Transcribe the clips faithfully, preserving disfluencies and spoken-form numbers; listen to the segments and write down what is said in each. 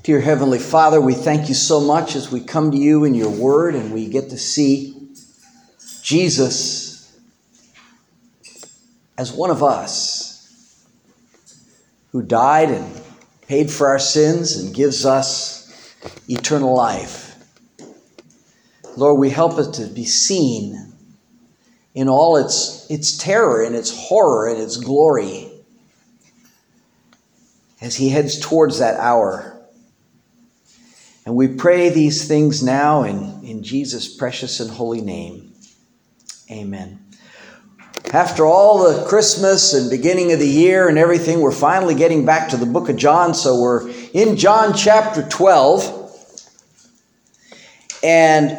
Dear Heavenly Father, we thank you so much as we come to you in your word and we get to see Jesus as one of us who died and paid for our sins and gives us eternal life. Lord, we help it to be seen in all its, its terror and its horror and its glory as he heads towards that hour. And we pray these things now in, in Jesus' precious and holy name. Amen. After all the Christmas and beginning of the year and everything, we're finally getting back to the book of John. So we're in John chapter twelve. And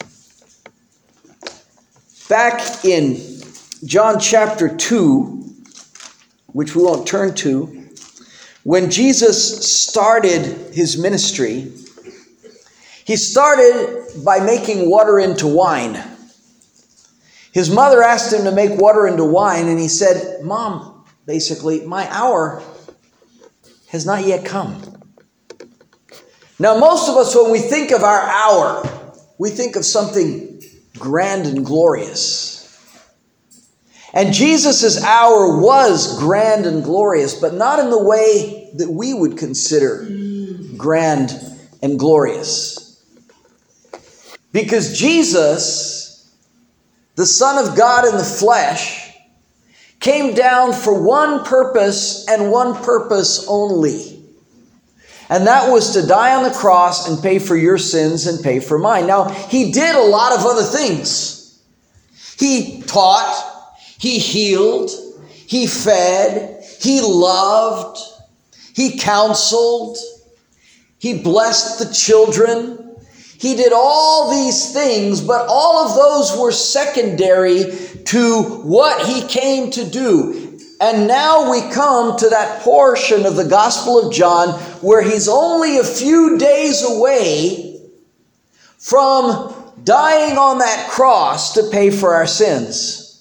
back in John chapter two, which we won't turn to, when Jesus started his ministry, he started by making water into wine. His mother asked him to make water into wine, and he said, Mom, basically, my hour has not yet come. Now, most of us, when we think of our hour, we think of something grand and glorious. And Jesus' hour was grand and glorious, but not in the way that we would consider grand and glorious. Because Jesus, the Son of God in the flesh, came down for one purpose and one purpose only. And that was to die on the cross and pay for your sins and pay for mine. Now, he did a lot of other things. He taught, he healed, he fed, he loved, he counseled, he blessed the children. He did all these things, but all of those were secondary to what he came to do. And now we come to that portion of the Gospel of John where he's only a few days away from dying on that cross to pay for our sins.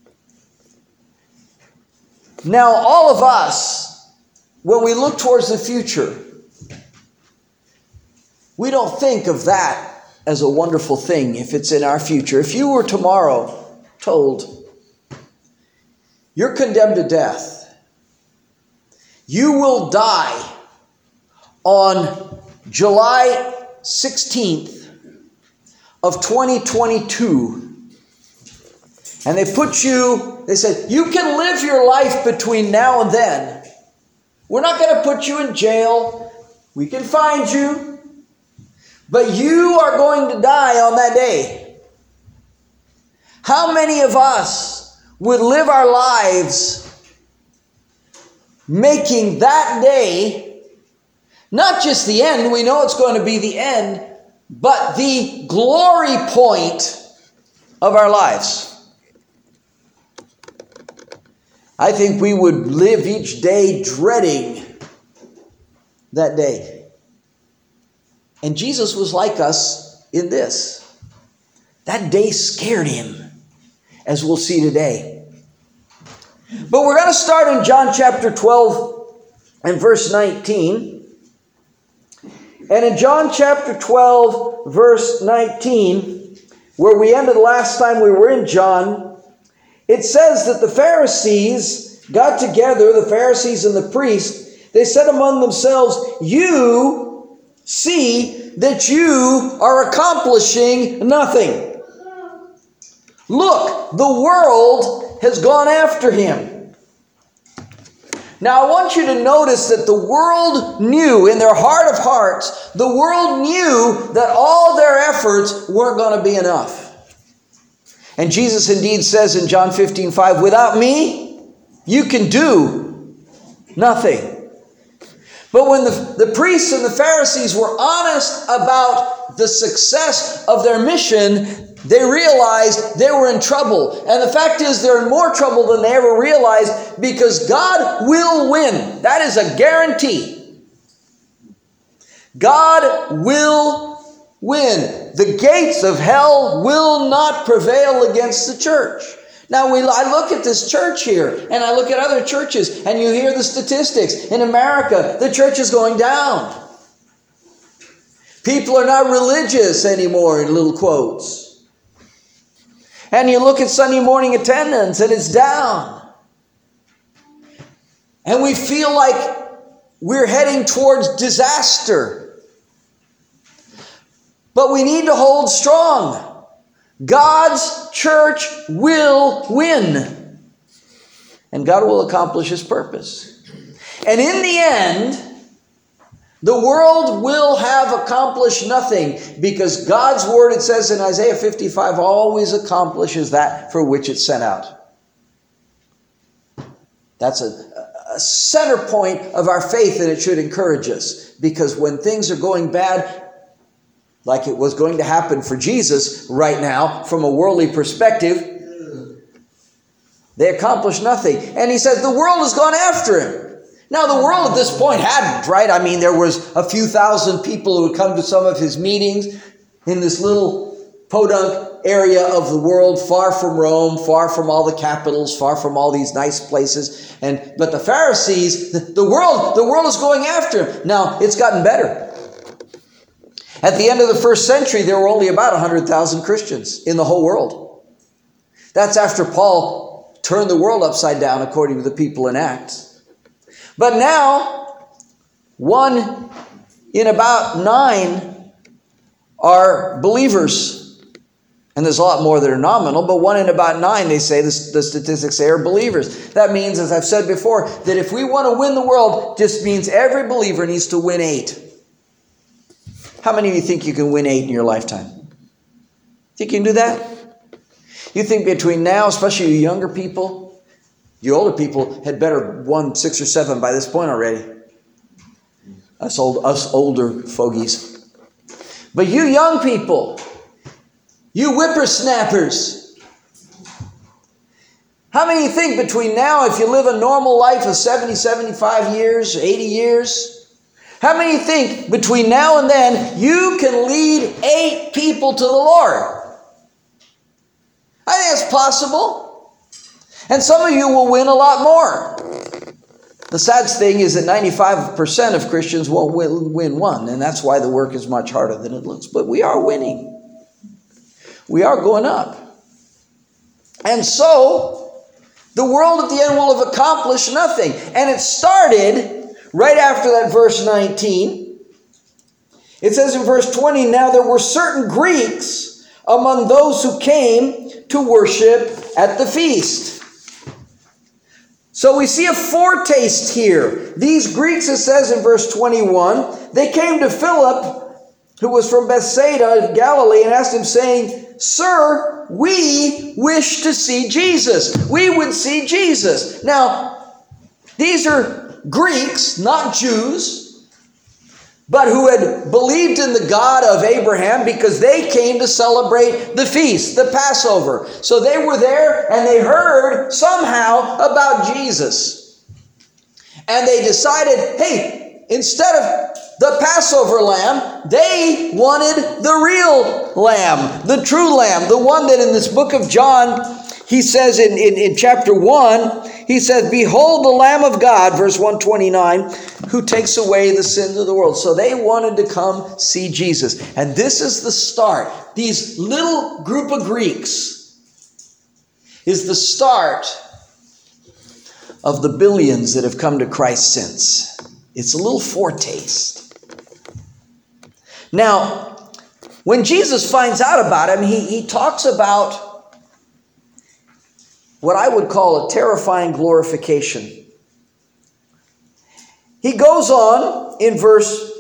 Now, all of us, when we look towards the future, we don't think of that as a wonderful thing if it's in our future. If you were tomorrow told, you're condemned to death, you will die on July sixteenth of twenty twenty-two, and they put you, they said, you can live your life between now and then. We're not going to put you in jail. We can find you. But you are going to die on that day. How many of us would live our lives making that day not just the end, we know it's going to be the end, but the glory point of our lives? I think we would live each day dreading that day. And Jesus was like us in this. That day scared him, as we'll see today. But we're going to start in John chapter twelve and verse nineteen. And in John chapter twelve, verse nineteen, where we ended last time we were in John, it says that the Pharisees got together, the Pharisees and the priests, they said among themselves, you see that you are accomplishing nothing. Look, the world has gone after him. Now I want you to notice that the world knew in their heart of hearts, the world knew that all their efforts weren't going to be enough. And Jesus indeed says in John fifteen five, without me, you can do nothing. But when the, the priests and the Pharisees were honest about the success of their mission, they realized they were in trouble. And the fact is, they're in more trouble than they ever realized, because God will win. That is a guarantee. God will win. The gates of hell will not prevail against the church. Now, we, I look at this church here, and I look at other churches, and you hear the statistics. In America, the church is going down. People are not religious anymore, in little quotes. And you look at Sunday morning attendance and it's down. And we feel like we're heading towards disaster. But we need to hold strong. God's church will win. And God will accomplish His purpose. And in the end, the world will have accomplished nothing, because God's word, it says in Isaiah fifty-five, always accomplishes that for which it's sent out. That's a, a center point of our faith, and it should encourage us. Because when things are going bad, like it was going to happen for Jesus right now, from a worldly perspective, they accomplished nothing. And He says the world has gone after Him. Now, the world at this point hadn't, right? I mean, there was a few thousand people who would come to some of His meetings in this little podunk area of the world, far from Rome, far from all the capitals, far from all these nice places. And but the Pharisees, the world, the world is going after Him. Now, it's gotten better. At the end of the first century, there were only about one hundred thousand Christians in the whole world. That's after Paul turned the world upside down, according to the people in Acts. But now, one in about nine are believers. And there's a lot more that are nominal, but one in about nine, they say, the, the statistics say, are believers. That means, as I've said before, that if we want to win the world, just means every believer needs to win eight. How many of you think you can win eight in your lifetime? Think you can do that? You think between now, especially you younger people, you older people had better won six or seven by this point already. Us old, us older fogies. But you young people, you whippersnappers, how many think between now, if you live a normal life of seventy, seventy-five years, eighty years, how many think between now and then you can lead eight people to the Lord? I think it's possible. And some of you will win a lot more. The sad thing is that ninety-five percent of Christians won't win, win one, and that's why the work is much harder than it looks. But we are winning. We are going up. And so, the world at the end will have accomplished nothing. And it started right after that verse nineteen. It says in verse twenty, now there were certain Greeks among those who came to worship at the feast. So we see a foretaste here. These Greeks, it says in verse twenty-one, they came to Philip, who was from Bethsaida of Galilee, and asked him, saying, Sir, we wish to see Jesus. We would see Jesus. Now, these are Greeks, not Jews, but who had believed in the God of Abraham, because they came to celebrate the feast, the Passover. So they were there and they heard somehow about Jesus. And they decided, hey, instead of the Passover lamb, they wanted the real lamb, the true lamb, the one that in this book of John, he says in, in, in chapter one, he says, behold the Lamb of God, verse one twenty-nine, who takes away the sins of the world. So they wanted to come see Jesus. And this is the start. These little group of Greeks is the start of the billions that have come to Christ since. It's a little foretaste. Now, when Jesus finds out about him, he, he talks about what I would call a terrifying glorification. He goes on in verse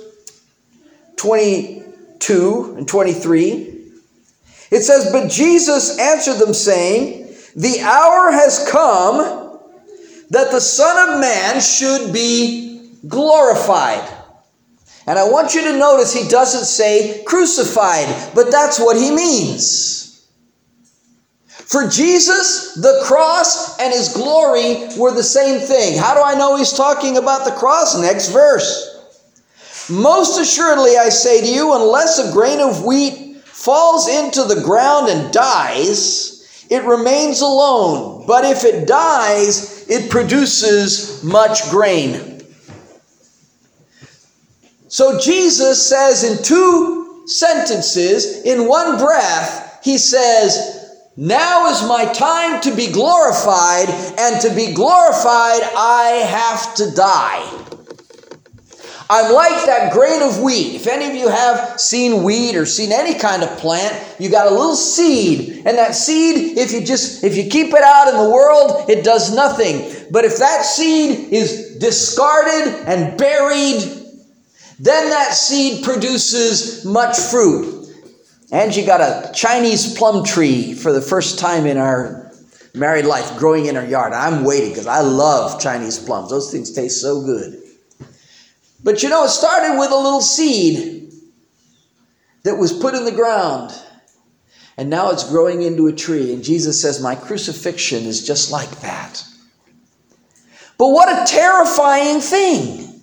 twenty-two and twenty-three. It says, but Jesus answered them, saying, the hour has come that the Son of Man should be glorified. And I want you to notice he doesn't say crucified, but that's what he means. For Jesus, the cross and his glory were the same thing. How do I know he's talking about the cross? Next verse. Most assuredly, I say to you, unless a grain of wheat falls into the ground and dies, it remains alone. But if it dies, it produces much grain. So Jesus says in two sentences, in one breath, he says, now is my time to be glorified, and to be glorified, I have to die. I'm like that grain of wheat. If any of you have seen wheat or seen any kind of plant, you got a little seed. And that seed, if you just, if you keep it out in the world, it does nothing. But if that seed is discarded and buried, then that seed produces much fruit. Angie got a Chinese plum tree for the first time in our married life growing in her yard. I'm waiting because I love Chinese plums. Those things taste so good. But you know, it started with a little seed that was put in the ground. And now it's growing into a tree. And Jesus says, my crucifixion is just like that. But what a terrifying thing.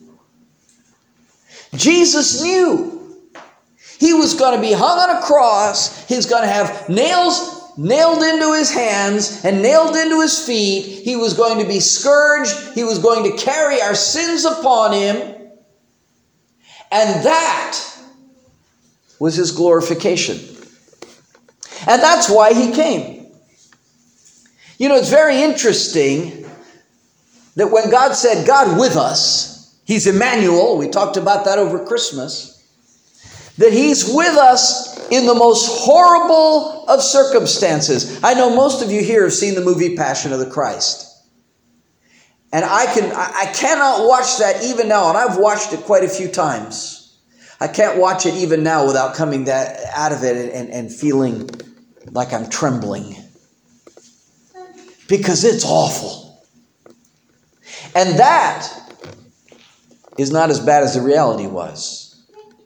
Jesus knew he was going to be hung on a cross. He's going to have nails nailed into his hands and nailed into his feet. He was going to be scourged. He was going to carry our sins upon him. And that was his glorification. And that's why he came. You know, it's very interesting that when God said, God with us, he's Emmanuel, we talked about that over Christmas, that he's with us in the most horrible of circumstances. I know most of you here have seen the movie Passion of the Christ. And I can, I cannot watch that even now, and I've watched it quite a few times. I can't watch it even now without coming that, out of it and, and, and feeling like I'm trembling. Because it's awful. And that is not as bad as the reality was.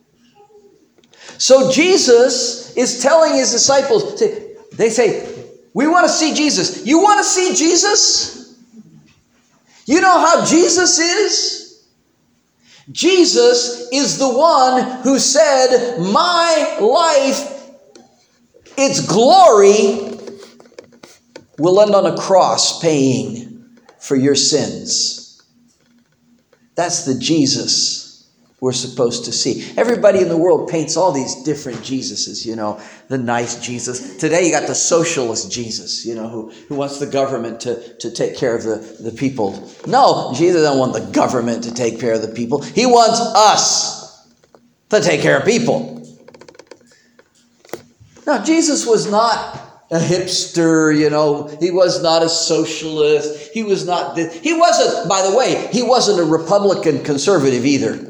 So Jesus is telling his disciples, they say, we want to see Jesus. You want to see Jesus? You know how Jesus is? Jesus is the one who said, my life, its glory, will end on a cross paying for your sins. That's the Jesus we're supposed to see. Everybody in the world paints all these different Jesuses, you know, the nice Jesus. Today you got the socialist Jesus, you know, who, who wants the government to, to take care of the, the people. No, Jesus doesn't want the government to take care of the people. He wants us to take care of people. Now, Jesus was not a hipster, you know. He was not a socialist. He was not, the, he wasn't, by the way, he wasn't a Republican conservative either.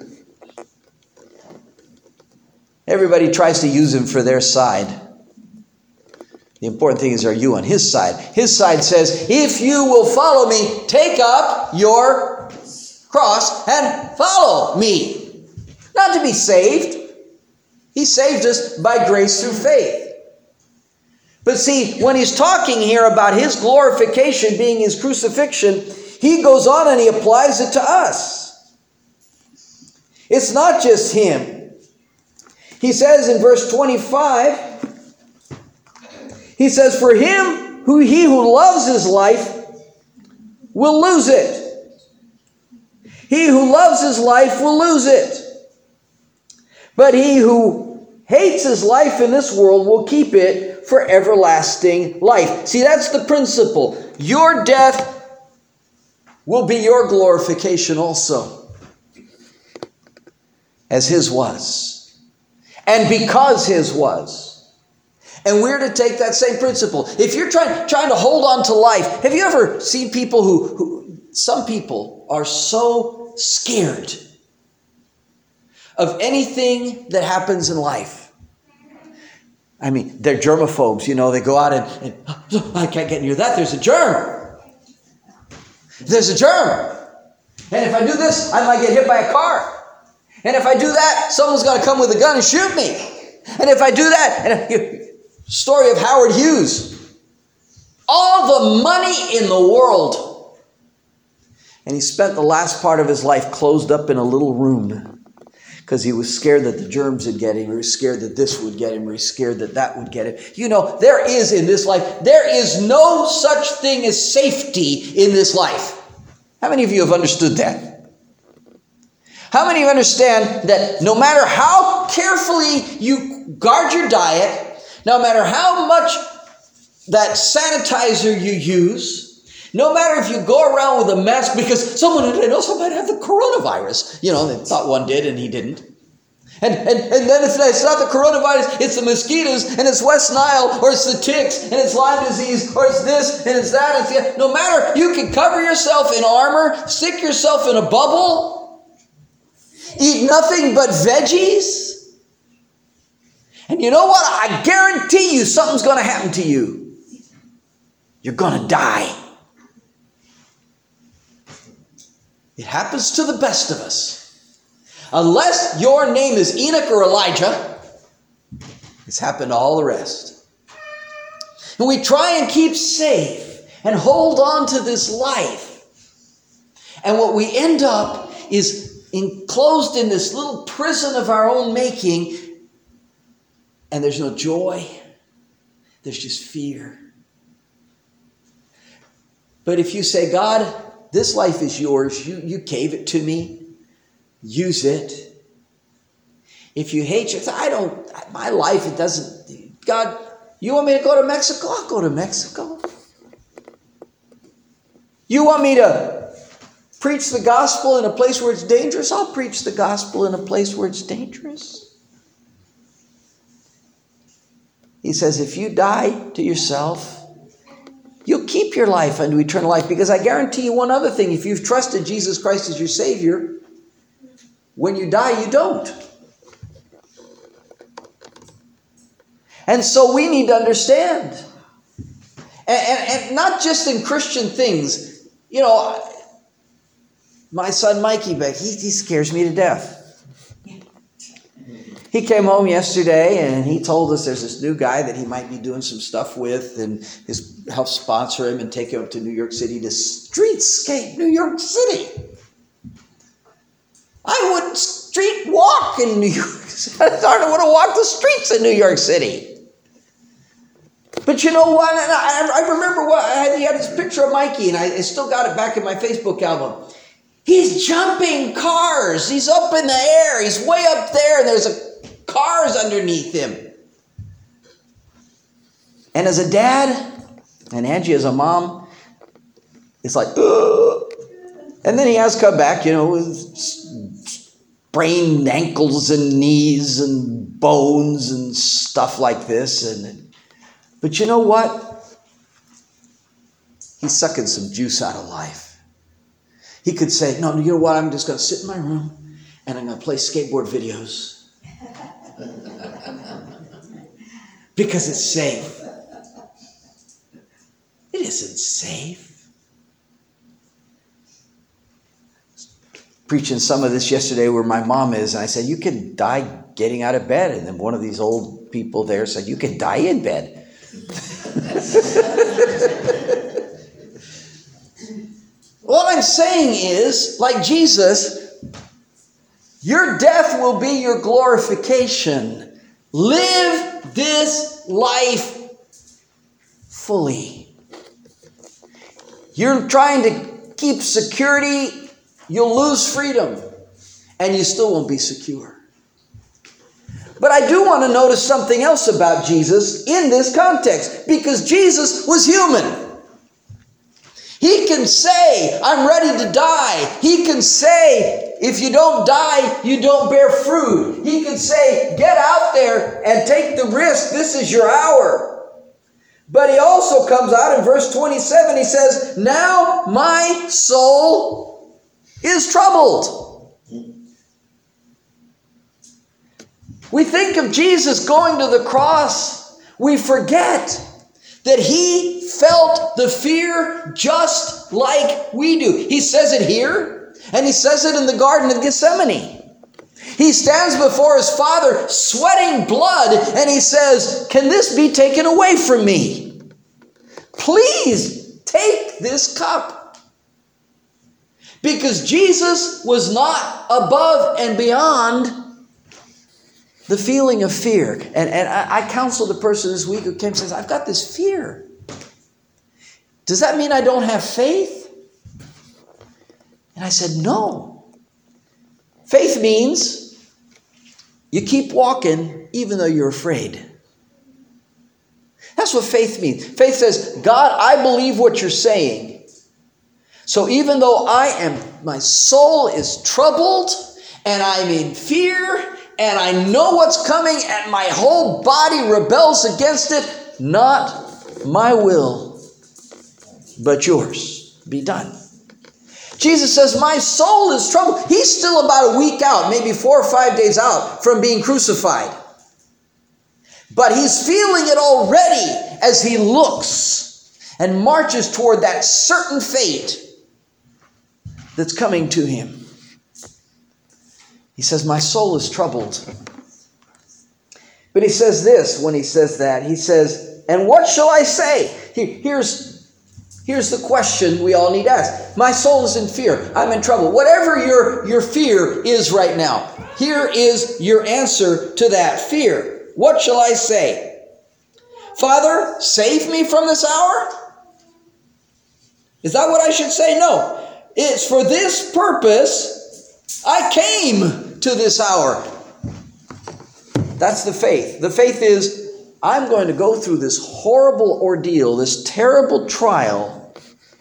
Everybody tries to use him for their side. The important thing is, are you on his side? His side says, if you will follow me, take up your cross and follow me. Not to be saved. He saved us by grace through faith. But see, when he's talking here about his glorification being his crucifixion, he goes on and he applies it to us. It's not just him. He says in verse twenty-five, he says, for him who he who loves his life will lose it. He who loves his life will lose it. But he who hates his life in this world will keep it for everlasting life. See, that's the principle. Your death will be your glorification also, as his was. And because his was. And we're to take that same principle. If you're trying, trying to hold on to life, have you ever seen people who, who, some people are so scared of anything that happens in life. I mean, they're germaphobes, you know, they go out and, and oh, I can't get near that, there's a germ. There's a germ. And if I do this, I might get hit by a car. And if I do that, someone's going to come with a gun and shoot me. And if I do that, and story of Howard Hughes, all the money in the world. And he spent the last part of his life closed up in a little room because he was scared that the germs would get him, or he was scared that this would get him, or he was scared that that would get him. You know, there is in this life, there is no such thing as safety in this life. How many of you have understood that? How many of you understand that no matter how carefully you guard your diet, no matter how much that sanitizer you use, no matter if you go around with a mask because someone, I know somebody had the coronavirus. You know, they thought one did and he didn't. And, and, and then it's, it's not the coronavirus, it's the mosquitoes, and it's West Nile, or it's the ticks, and it's Lyme disease, or it's this, and it's that. It's the, no matter, you can cover yourself in armor, stick yourself in a bubble, eat nothing but veggies. And you know what? I guarantee you something's going to happen to you. You're going to die. It happens to the best of us. Unless your name is Enoch or Elijah, it's happened to all the rest. And we try and keep safe and hold on to this life. And what we end up is enclosed in this little prison of our own making, and there's no joy. There's just fear. But if you say, God, this life is yours, you, you gave it to me, use it. If you hate yourself, I don't, my life, it doesn't, God, you want me to go to Mexico? I'll go to Mexico. You want me to preach the gospel in a place where it's dangerous? I'll preach the gospel in a place where it's dangerous. He says, if you die to yourself, you'll keep your life unto eternal life. Because I guarantee you one other thing. If you've trusted Jesus Christ as your Savior, when you die, you don't. And so we need to understand. And, and, and not just in Christian things. You know, my son Mikey Beck, he, he scares me to death. He came home yesterday and he told us there's this new guy that he might be doing some stuff with and his help sponsor him and take him up to New York City to streetscape New York City. I wouldn't street walk in New York City. I don't want to walk the streets in New York City. But you know what? I, I remember what I had, he had this picture of Mikey, and I, I still got it back in my Facebook album. He's jumping cars. He's up in the air. He's way up there, and there's a, cars underneath him. And as a dad, and Angie as a mom, it's like, ugh. And then he has come back, you know, with sprained ankles and knees and bones and stuff like this. And but you know what? He's sucking some juice out of life. He could say, no, you know what? I'm just going to sit in my room and I'm going to play skateboard videos. Because it's safe. It isn't safe. Preaching some of this yesterday where my mom is, and I said, you can die getting out of bed. And then one of these old people there said, you can die in bed. What I'm saying is, like Jesus, your death will be your glorification. Live this life fully. You're trying to keep security, you'll lose freedom, and you still won't be secure. But I do want to notice something else about Jesus in this context, because Jesus was human. He can say, I'm ready to die. He can say, if you don't die, you don't bear fruit. He can say, get out there and take the risk. This is your hour. But he also comes out in verse twenty-seven. He says, now my soul is troubled. We think of Jesus going to the cross. We forget that he felt the fear just like we do. He says it here, and he says it in the Garden of Gethsemane. He stands before his Father, sweating blood, and he says, can this be taken away from me? Please take this cup. Because Jesus was not above and beyond the feeling of fear. And, and I, I counseled a person this week who came and says, I've got this fear. Does that mean I don't have faith? And I said, no. Faith means you keep walking even though you're afraid. That's what faith means. Faith says, God, I believe what you're saying. So even though I am, my soul is troubled, and I'm in fear, and I know what's coming, and my whole body rebels against it, not my will, but yours be done. Jesus says, my soul is troubled. He's still about a week out, maybe four or five days out from being crucified. But he's feeling it already as he looks and marches toward that certain fate that's coming to him. He says, my soul is troubled. But he says this when he says that. He says, and what shall I say? Here's, here's the question we all need to ask. My soul is in fear. I'm in trouble. Whatever your, your fear is right now, here is your answer to that fear. What shall I say? Father, save me from this hour? Is that what I should say? No. It's for this purpose I came to this hour. That's the faith. The faith is, I'm going to go through this horrible ordeal, this terrible trial,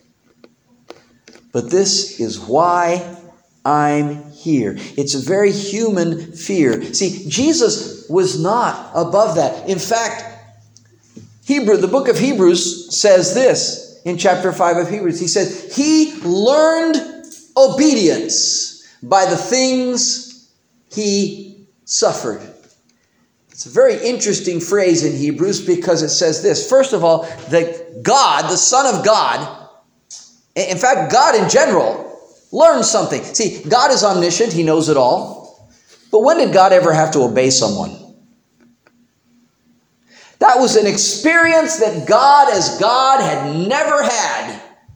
but this is why I'm here. It's a very human fear. See, Jesus was not above that. In fact, Hebrew, the book of Hebrews says this in chapter five of Hebrews. He said, he learned obedience by the things he suffered. It's a very interesting phrase in Hebrews because it says this. First of all, that God, the Son of God, in fact, God in general, learned something. See, God is omniscient. He knows it all. But when did God ever have to obey someone? That was an experience that God as God had never had.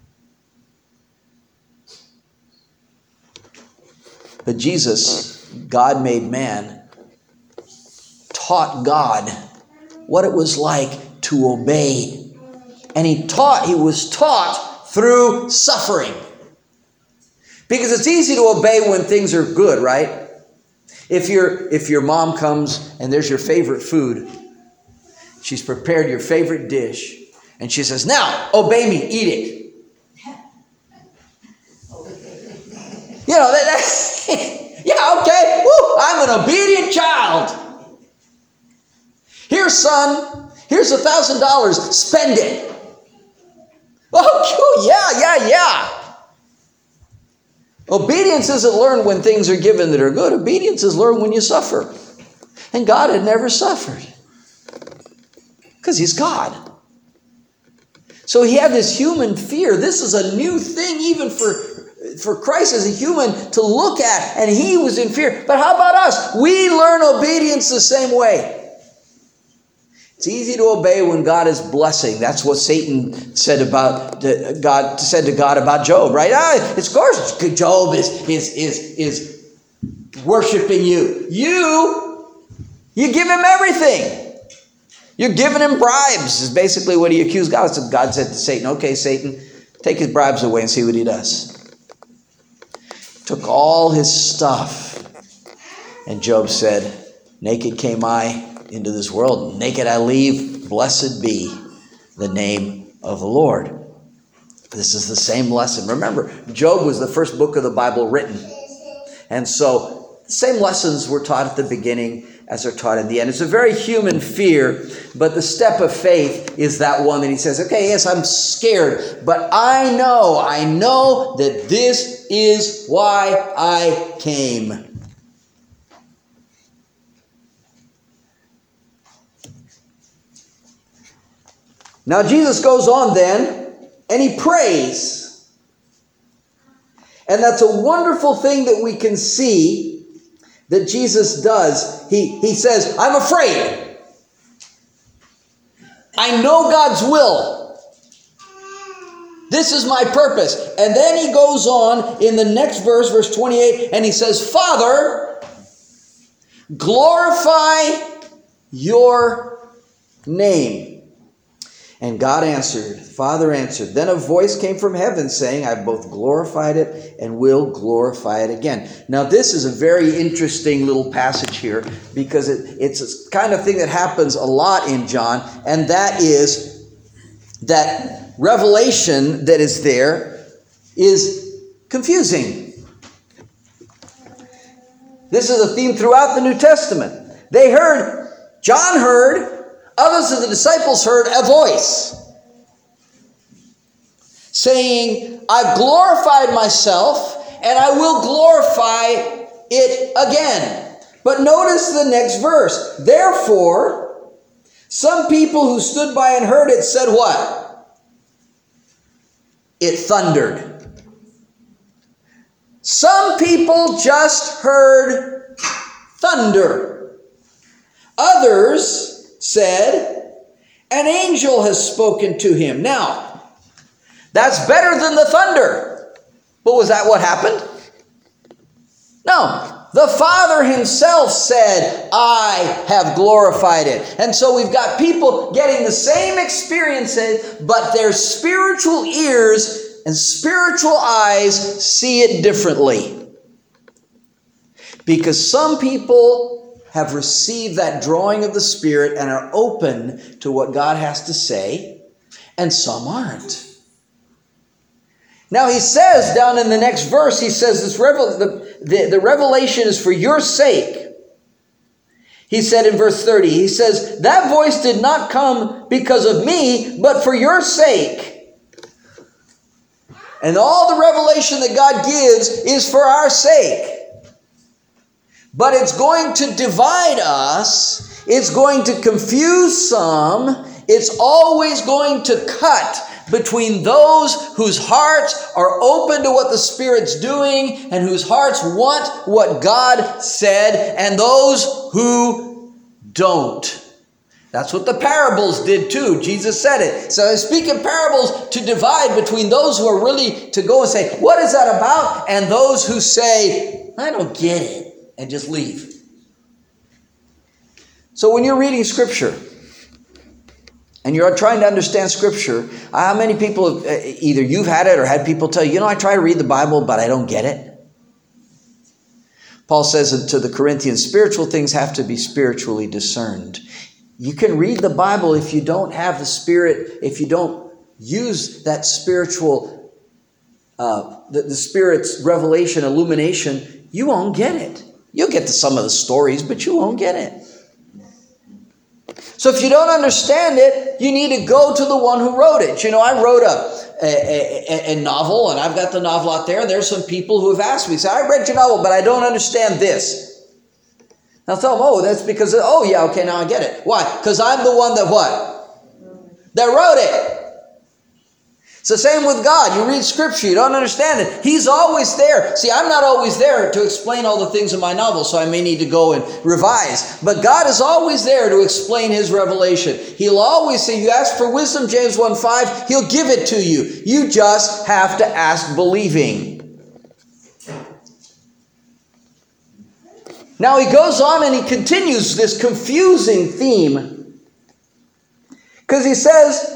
But Jesus, God made man, taught God what it was like to obey. And he taught, he was taught through suffering. Because it's easy to obey when things are good, right? If your if your mom comes and there's your favorite food, she's prepared your favorite dish, and she says, now, obey me, eat it. You know, that, that yeah, okay, woo, I'm an obedient child. Here, son, here's a thousand dollars, spend it. Oh, yeah, yeah, yeah. Obedience isn't learned when things are given that are good. Obedience is learned when you suffer. And God had never suffered. Because he's God. So he had this human fear. This is a new thing even for, for Christ as a human to look at. And he was in fear. But how about us? We learn obedience the same way. It's easy to obey when God is blessing. That's what Satan said about God said to God about Job, right? Ah, it's of course Job is is is is worshiping you. You you give him everything. You're giving him bribes, is basically what he accused God. So God said to Satan, okay, Satan, take his bribes away and see what he does. Took all his stuff. And Job said, naked came I into this world, naked I leave, blessed be the name of the Lord. This is the same lesson. Remember, Job was the first book of the Bible written. And so the same lessons were taught at the beginning as are taught in the end. It's a very human fear, but the step of faith is that one that he says, okay, yes, I'm scared, but I know, I know that this is why I came. Now Jesus goes on then, and he prays. And that's a wonderful thing that we can see that Jesus does. He, he says, I'm afraid. I know God's will. This is my purpose. And then he goes on in the next verse, verse twenty-eight, and he says, Father, glorify your name. And God answered, the Father answered. Then a voice came from heaven saying, I've both glorified it and will glorify it again. Now this is a very interesting little passage here, because it, it's a kind of thing that happens a lot in John, and that is that revelation that is there is confusing. This is a theme throughout the New Testament. They heard, John heard, others of the disciples heard a voice saying, I've glorified myself and I will glorify it again. But notice the next verse. Therefore, some people who stood by and heard it said what? It thundered. Some people just heard thunder. Others said, an angel has spoken to him. Now, that's better than the thunder. But was that what happened? No. The Father himself said, I have glorified it. And so we've got people getting the same experiences, but their spiritual ears and spiritual eyes see it differently. Because some people have received that drawing of the Spirit and are open to what God has to say, and some aren't. Now he says down in the next verse, he says this revel- the, the, the revelation is for your sake. He said in verse thirty, he says, that voice did not come because of me, but for your sake. And all the revelation that God gives is for our sake. But it's going to divide us. It's going to confuse some. It's always going to cut between those whose hearts are open to what the Spirit's doing and whose hearts want what God said, and those who don't. That's what the parables did too. Jesus said it. So I speak in parables to divide between those who are really to go and say, what is that about? And those who say, I don't get it. And just leave. So when you're reading Scripture and you're trying to understand Scripture, how many people, have, either you've had it or had people tell you, you know, I try to read the Bible, but I don't get it. Paul says to the Corinthians, spiritual things have to be spiritually discerned. You can read the Bible if you don't have the Spirit, if you don't use that spiritual, uh, the, the Spirit's revelation, illumination, you won't get it. You'll get to some of the stories, but you won't get it. So if you don't understand it, you need to go to the one who wrote it. You know, I wrote a, a, a, a novel, and I've got the novel out there, and there's some people who have asked me, say, I read your novel, but I don't understand this. And I'll tell them, oh, that's because, of, oh, yeah, okay, now I get it. Why? Because I'm the one that what? That wrote it. It's the same with God. You read Scripture, you don't understand it. He's always there. See, I'm not always there to explain all the things in my novel, so I may need to go and revise. But God is always there to explain His revelation. He'll always say, you ask for wisdom, James one five, He'll give it to you. You just have to ask believing. Now he goes on and he continues this confusing theme. Because he says,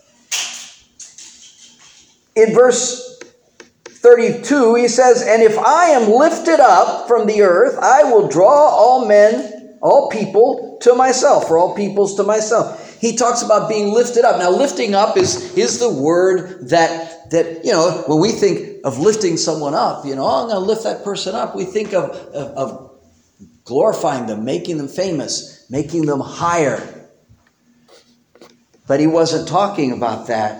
in verse thirty-two, he says, and if I am lifted up from the earth, I will draw all men, all people to myself, or all peoples to myself. He talks about being lifted up. Now, lifting up is, is the word that, that, you know, when we think of lifting someone up, you know, oh, I'm going to lift that person up. We think of, of, of glorifying them, making them famous, making them higher. But he wasn't talking about that.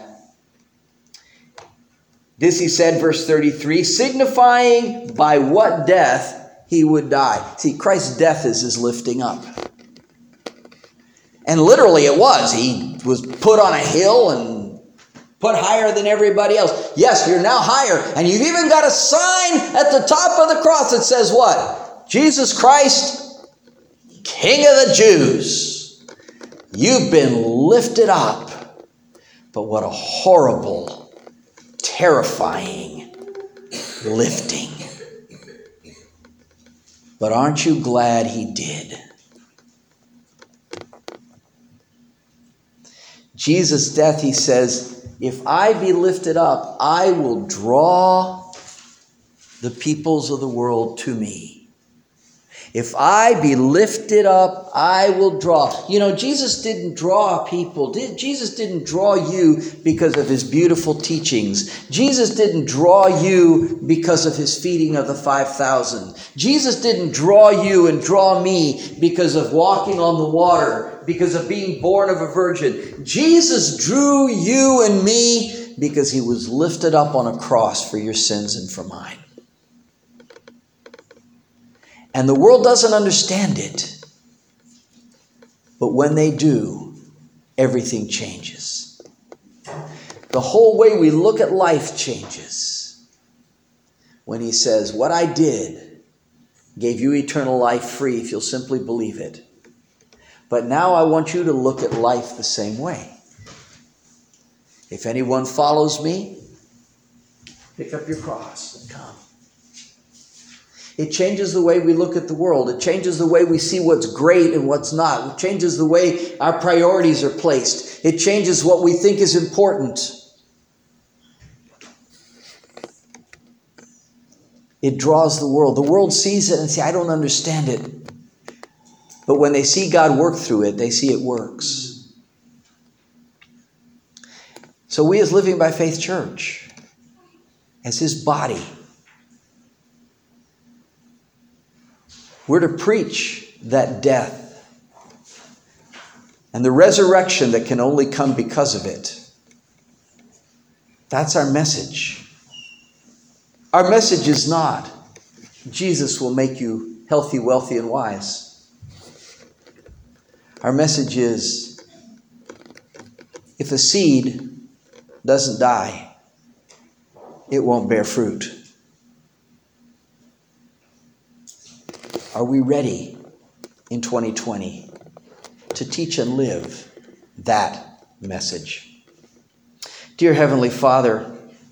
This he said, verse thirty-three, signifying by what death he would die. See, Christ's death is his lifting up. And literally it was. He was put on a hill and put higher than everybody else. Yes, you're now higher. And you've even got a sign at the top of the cross that says what? Jesus Christ, King of the Jews. You've been lifted up. But what a horrible, terrifying lifting. But aren't you glad he did? Jesus' death, he says, if I be lifted up, I will draw the peoples of the world to me. If I be lifted up, I will draw. You know, Jesus didn't draw people. Did, Jesus didn't draw you because of his beautiful teachings. Jesus didn't draw you because of his feeding of the five thousand. Jesus didn't draw you and draw me because of walking on the water, because of being born of a virgin. Jesus drew you and me because he was lifted up on a cross for your sins and for mine. And the world doesn't understand it. But when they do, everything changes. The whole way we look at life changes. When he says, what I did gave you eternal life free if you'll simply believe it. But now I want you to look at life the same way. If anyone follows me, pick up your cross and come. It changes the way we look at the world. It changes the way we see what's great and what's not. It changes the way our priorities are placed. It changes what we think is important. It draws the world. The world sees it and says, I don't understand it. But when they see God work through it, they see it works. So we as Living by Faith Church, as his body, we're to preach that death and the resurrection that can only come because of it. That's our message. Our message is not, Jesus will make you healthy, wealthy, and wise. Our message is, if a seed doesn't die, it won't bear fruit. Are we ready in twenty twenty to teach and live that message? Dear Heavenly Father,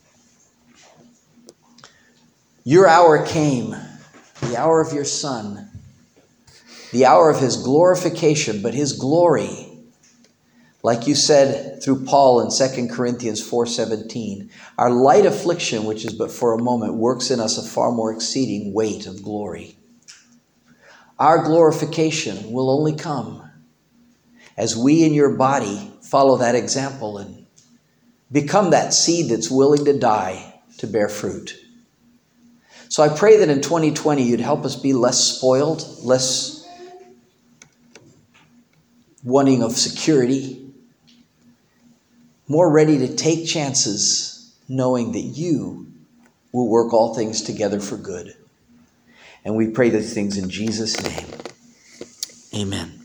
your hour came, the hour of your Son, the hour of his glorification, but his glory, like you said through Paul in Second Corinthians four seventeen, our light affliction, which is but for a moment, works in us a far more exceeding weight of glory. Our glorification will only come as we in your body follow that example and become that seed that's willing to die to bear fruit. So I pray that in twenty twenty you'd help us be less spoiled, less wanting of security, more ready to take chances, knowing that you will work all things together for good. And we pray these things in Jesus' name. Amen.